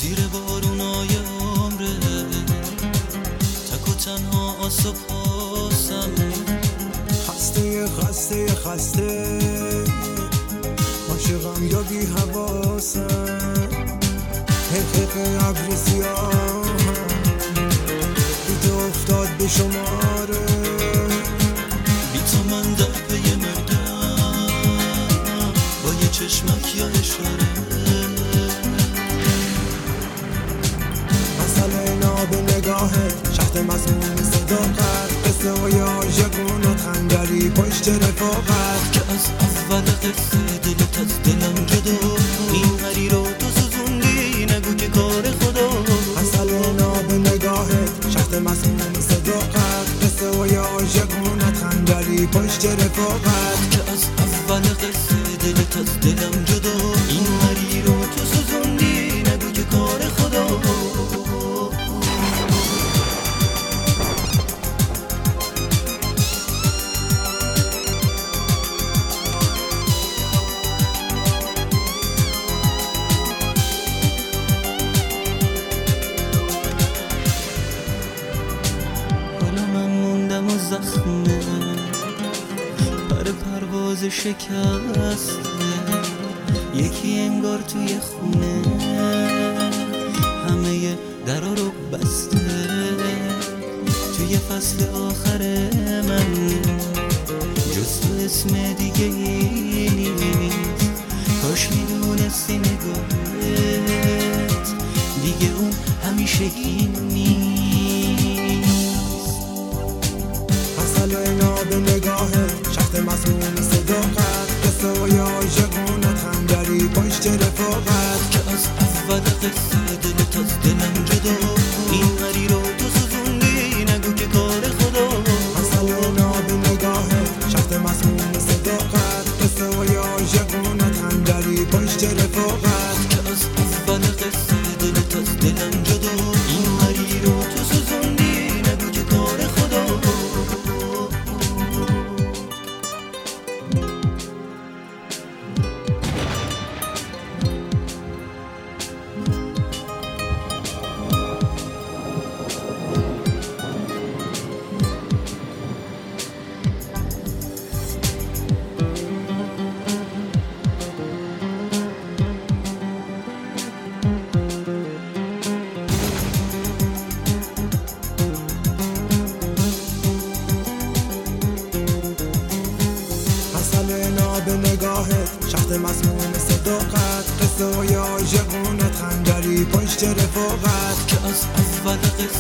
زیر بارونای عمره، تک و تنها آسو پاسم، خسته عاشقم یا بی حواسم، حقیق ابر سیاهم دیده افتاد به شماره، بی تو من در پی مردم با یه چشمک یا اشاره، مسئله ناب نگاهت شهد مسموم صداقت، قصه های عاشقونت خنجری پشت رفاقت، که از اول قصه دلت از دلم جدا، این هری رو تو سوزوندی نگو که کار خدا، مسئله ناب نگاهت شهد مسموم صداقت، قصه های عاشقونت خنجری پشت رفاقت، که از اول قصه دلت از دلم جدا، این هری رو تو سوزوندی نگو که کار خدا. زخمه پرواز شکسته، یکی انگار توی خونه همه درا رو بسته، توی فصل آخر من جز تو اسم دیگه ای نیست، کاش میدونستی نگاهت دیگه اون همیشگی نیست. ناب نگاهت شهد مسموم صداقت، قصه های عاشقونت خنجری پشت رفاقت، که از اول قصه دلت از دلم جدا، این هری رو تو سوزوندی نگو که کار خدا. مسئله ناب نگاهت شهد مسموم صداقت، قصه های عاشقونت خنجری پشت رفاقت، که از اول قصه دلت از دلم جدا، این هری رو تو سوزوندی نگو که کار خدا. ناب نگاهت شهد مسموم صداقت، قصه های عاشقونت خنجری پشت رفاقت، که از اول قصه